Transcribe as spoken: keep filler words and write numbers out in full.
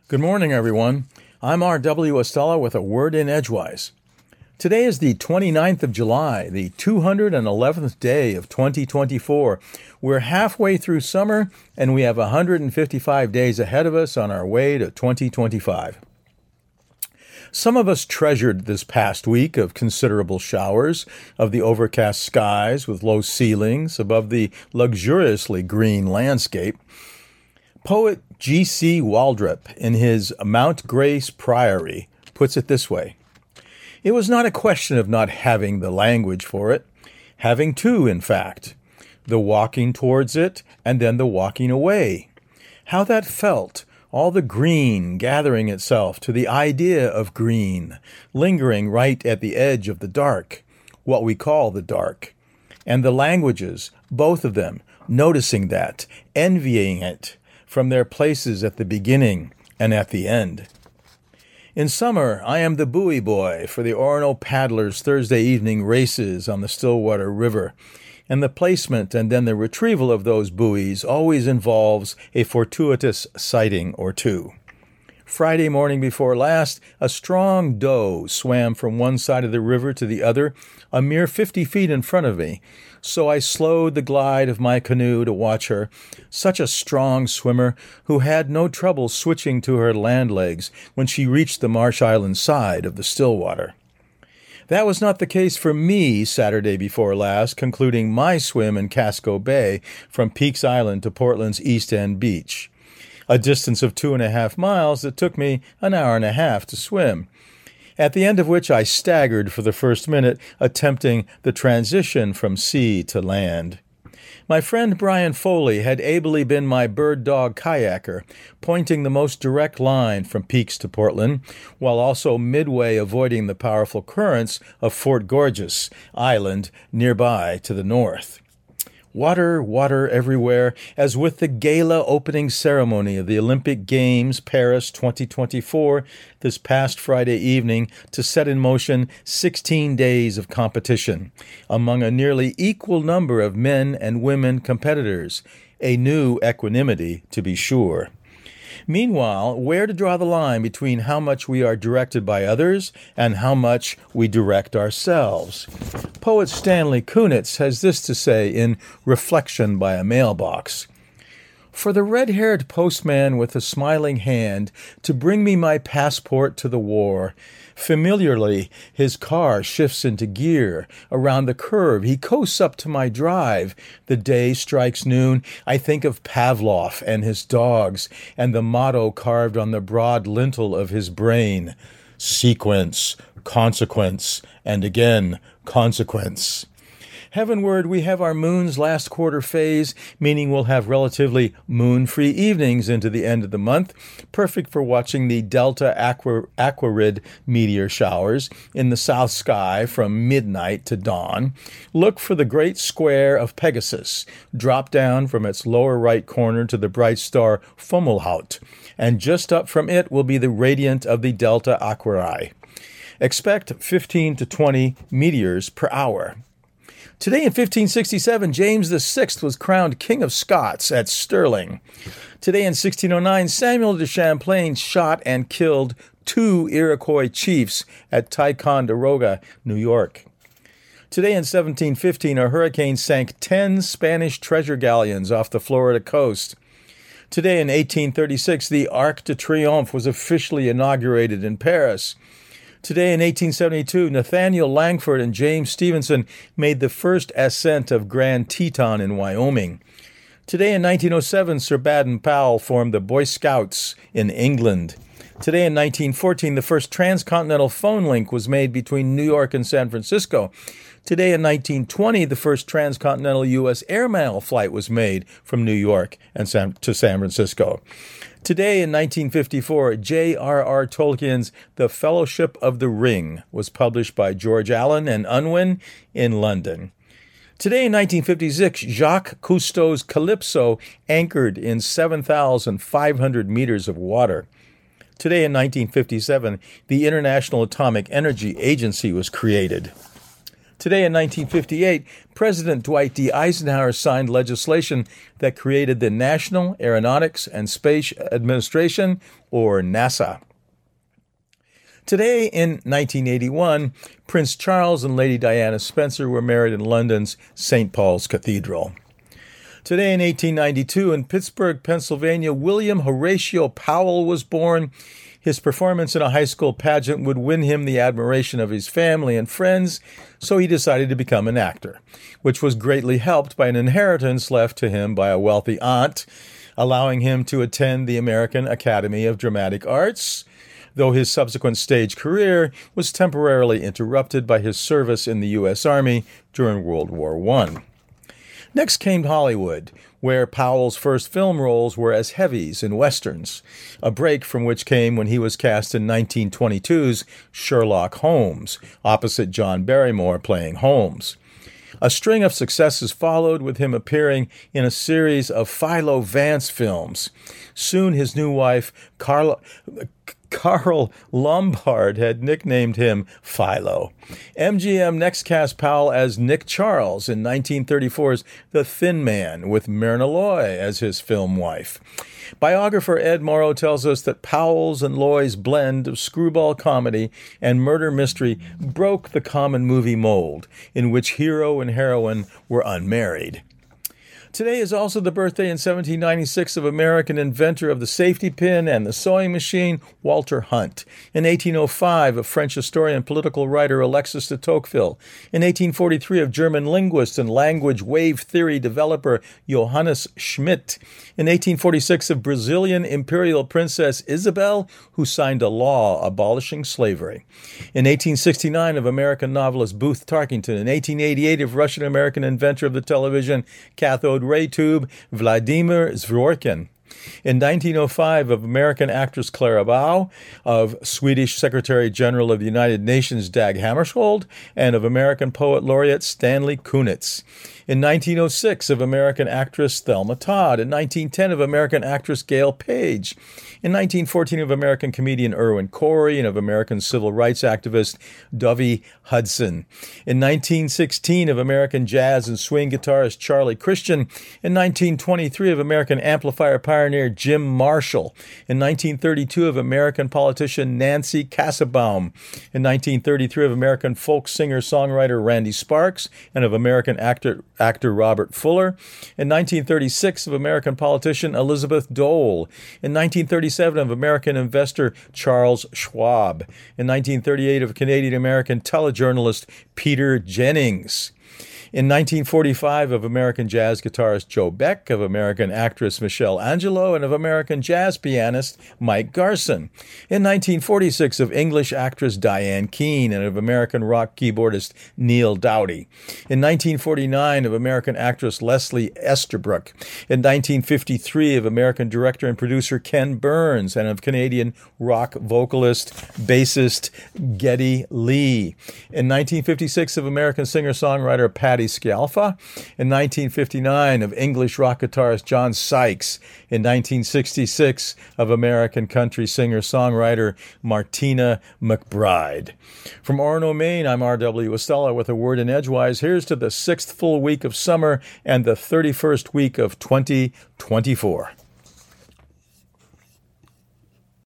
Good morning, everyone. I'm R W Estella with a word in Edgewise. Today is the twenty-ninth of July, the two hundred eleventh day of twenty twenty-four. We're halfway through summer, and we have one hundred fifty-five days ahead of us on our way to twenty twenty-five. Some of us treasured this past week of considerable showers, of the overcast skies with low ceilings above the luxuriously green landscape. Poet G C Waldrop, in his Mount Grace Priory, puts it this way. It was not a question of not having the language for it, having two, in fact, the walking towards it and then the walking away. How that felt, all the green gathering itself to the idea of green, lingering right at the edge of the dark, what we call the dark, and the languages, both of them, noticing that, envying it, from their places at the beginning and at the end. In summer, I am the buoy boy for the Orono paddlers' Thursday evening races on the Stillwater River, and the placement and then the retrieval of those buoys always involves a fortuitous sighting or two. Friday morning before last, a strong doe swam from one side of the river to the other, a mere fifty feet in front of me, so I slowed the glide of my canoe to watch her, such a strong swimmer who had no trouble switching to her land legs when she reached the Marsh Island side of the Stillwater. That was not the case for me Saturday before last, concluding my swim in Casco Bay from Peaks Island to Portland's East End Beach, a distance of two and a half miles that took me an hour and a half to swim, at the end of which I staggered for the first minute, attempting the transition from sea to land. My friend Brian Foley had ably been my bird dog kayaker, pointing the most direct line from Peaks to Portland, while also midway avoiding the powerful currents of Fort Gorges Island nearby to the north. Water, water everywhere, as with the gala opening ceremony of the Olympic Games Paris twenty twenty-four this past Friday evening to set in motion sixteen days of competition among a nearly equal number of men and women competitors, a new equanimity to be sure. Meanwhile, where to draw the line between how much we are directed by others and how much we direct ourselves? Poet Stanley Kunitz has this to say in Reflection by a Mailbox. For the red-haired postman with a smiling hand to bring me my passport to the war, familiarly his car shifts into gear. Around the curve he coasts up to my drive. The day strikes noon. I think of Pavlov and his dogs and the motto carved on the broad lintel of his brain. Sequence, consequence, and again consequence. Heavenward, we have our moon's last quarter phase, meaning we'll have relatively moon-free evenings into the end of the month, perfect for watching the Delta Aqua, Aquarid meteor showers in the south sky from midnight to dawn. Look for the great square of Pegasus, drop down from its lower right corner to the bright star Fomalhaut, and just up from it will be the radiant of the Delta Aquarii. Expect fifteen to twenty meteors per hour. Today in fifteen sixty-seven, James the Sixth was crowned King of Scots at Stirling. Today in sixteen oh nine, Samuel de Champlain shot and killed two Iroquois chiefs at Ticonderoga, New York. Today in seventeen fifteen, a hurricane sank ten Spanish treasure galleons off the Florida coast. Today in eighteen thirty-six, the Arc de Triomphe was officially inaugurated in Paris. Today in eighteen seventy-two, Nathaniel Langford and James Stevenson made the first ascent of Grand Teton in Wyoming. Today in nineteen oh seven, Sir Baden-Powell formed the Boy Scouts in England. Today in nineteen fourteen, the first transcontinental phone link was made between New York and San Francisco. Today in nineteen twenty, the first transcontinental U S airmail flight was made from New York and San, to San Francisco. Today in nineteen fifty-four, J R R Tolkien's The Fellowship of the Ring was published by George Allen and Unwin in London. Today in nineteen fifty-six, Jacques Cousteau's Calypso anchored in seven thousand five hundred meters of water. Today in nineteen fifty-seven, the International Atomic Energy Agency was created. Today in nineteen fifty-eight, President Dwight D. Eisenhower signed legislation that created the National Aeronautics and Space Administration, or NASA. Today in nineteen eighty-one, Prince Charles and Lady Diana Spencer were married in London's Saint Paul's Cathedral. Today in eighteen ninety-two, in Pittsburgh, Pennsylvania, William Horatio Powell was born. His performance in a high school pageant would win him the admiration of his family and friends, so he decided to become an actor, which was greatly helped by an inheritance left to him by a wealthy aunt, allowing him to attend the American Academy of Dramatic Arts, though his subsequent stage career was temporarily interrupted by his service in the U S Army during World War One. Next came Hollywood, where Powell's first film roles were as heavies in westerns, a break from which came when he was cast in nineteen twenty-two's Sherlock Holmes, opposite John Barrymore playing Holmes. A string of successes followed, with him appearing in a series of Philo Vance films. Soon his new wife, Carla... Carl Lombard had nicknamed him Philo. M G M next cast Powell as Nick Charles in nineteen thirty-four's The Thin Man, with Myrna Loy as his film wife. Biographer Ed Morrow tells us that Powell's and Loy's blend of screwball comedy and murder mystery broke the common movie mold, in which hero and heroine were unmarried. Today is also the birthday in seventeen ninety-six of American inventor of the safety pin and the sewing machine, Walter Hunt. In eighteen oh five, of French historian and political writer Alexis de Tocqueville. In eighteen forty-three, of German linguist and language wave theory developer Johannes Schmidt. In eighteen forty-six, of Brazilian imperial princess Isabel, who signed a law abolishing slavery. In eighteen sixty-nine, of American novelist Booth Tarkington. In eighteen eighty-eight, of Russian-American inventor of the television cathode ray tube, Vladimir Zworykin. In nineteen oh five, of American actress Clara Bow, of Swedish Secretary General of the United Nations Dag Hammarskjöld, and of American poet laureate Stanley Kunitz. In nineteen oh six, of American actress Thelma Todd. In nineteen ten, of American actress Gail Page. In nineteen fourteen, of American comedian Irwin Corey, and of American civil rights activist Dovey Hudson. In nineteen sixteen, of American jazz and swing guitarist Charlie Christian. In nineteen twenty-three, of American amplifier pioneer Jim Marshall. In nineteen thirty-two, of American politician Nancy Kassebaum. In nineteen thirty-three, of American folk singer-songwriter Randy Sparks, and of American actor actor Robert Fuller. In nineteen thirty-six, of American politician Elizabeth Dole. In nineteen thirty-seven, of American investor Charles Schwab. In nineteen thirty-eight, of Canadian-American telejournalist Peter Jennings. In nineteen forty-five, of American jazz guitarist Joe Beck, of American actress Michelle Angelo, and of American jazz pianist Mike Garson. In nineteen forty-six, of English actress Diane Keane, and of American rock keyboardist Neil Doughty. In nineteen forty-nine, of American actress Leslie Esterbrook. In nineteen fifty-three, of American director and producer Ken Burns, and of Canadian rock vocalist, bassist Geddy Lee. In nineteen fifty-six, of American singer-songwriter Patti Scialfa. In nineteen fifty-nine, of English rock guitarist John Sykes. In nineteen sixty-six, of American country singer-songwriter Martina McBride. From Orono, Maine, I'm R W Estella with a word in Edgewise. Here's to the sixth full week of summer and the thirty-first week of twenty twenty-four.